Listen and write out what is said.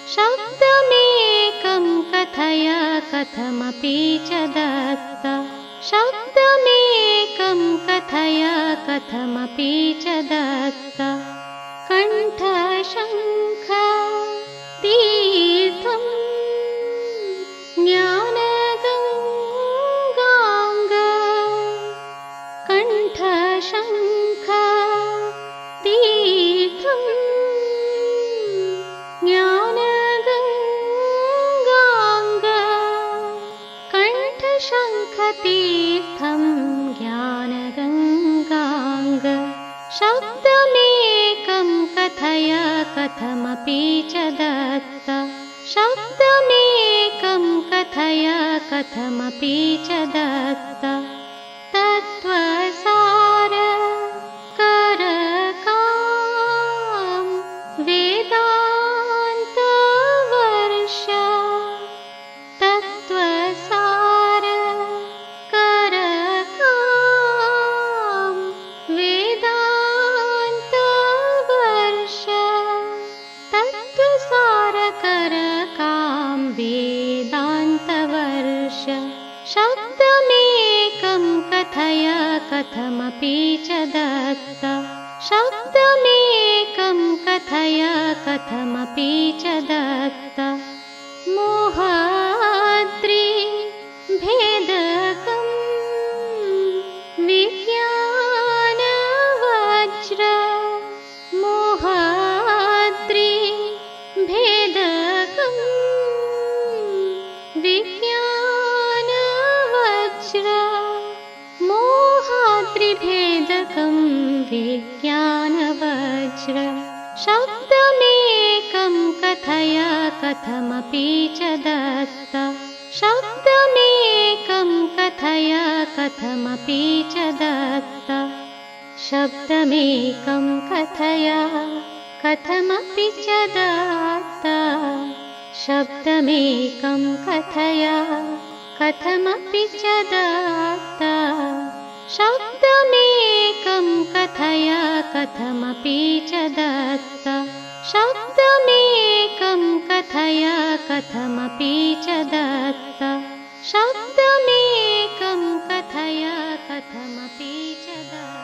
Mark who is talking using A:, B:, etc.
A: शब्दमेकं कथय कथमपि च दत्त शब्दमेकं कथय कथमपि च दत्त कण्ठशङ्ख तीर्थं ज्ञानगङ्गाङ्ग कण्ठशङ्ख तीर्थं ज्ञानगङ्गाङ्ग कण्ठशङ्खतीर्थं ज्ञानगङ्गाङ्ग शब्दमेकं कथय कथमपि च दत्त शब्दमेकं कथय कथमपि च दत्त तत्त्वसार करकां वेदान्तवर्ष तत्त्वसार करकां वेदान्तवर्ष तत्त्वसार करकां वेदान्तवर्ष शब्दमेकं कथय कथमपि च दत्त शब्दमेकं कथय कथमपि च दत्त मोहाद्रि भेदकं विज्ञानवज्र मोहाद्रि भेदकं विज्ञानवज्र मोहाद्रिभेदकं विज्ञानवज्र शब्दमेकं कथय कथमपि च दत्त शब्दमेकं कथय कथमपि च दत्त शब्दमेकं कथय कथमपि च दत्त शब्दमेकं कथय कथमपि च दत्त शब्दमेकं कथय कथमपि च दत्त शब्दमेकं कथय कथमपि च दत्त शब्दमेकं कथय कथमपि च दत्त।